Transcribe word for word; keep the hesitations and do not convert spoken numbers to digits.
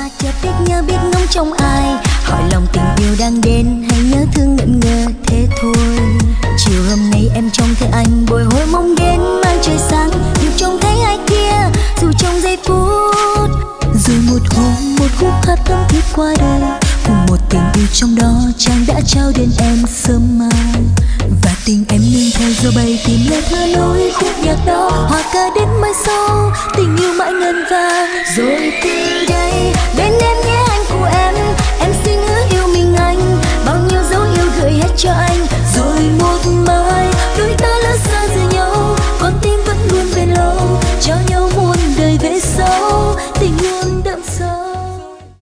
chợt biết nhớ biết ngóng trong ai, hỏi lòng tình yêu đang đến hay nhớ thương ngẩn ngơ thế thôi. Chiều hôm nay em trông thấy anh bồi hồi mong đến mang trời sáng, nhưng trông thấy ai kia dù trong giây phút. Rồi một hôm một khúc hát thắm thiết qua đời, cùng một tình yêu trong đó chàng đã trao đến em sớm mai. Và tình em nương theo gió bay tìm lời thơ nối khúc nhạc đó, hòa ca đến mai sau tình yêu mãi ngân vang. Rồi từ đây bên em nhé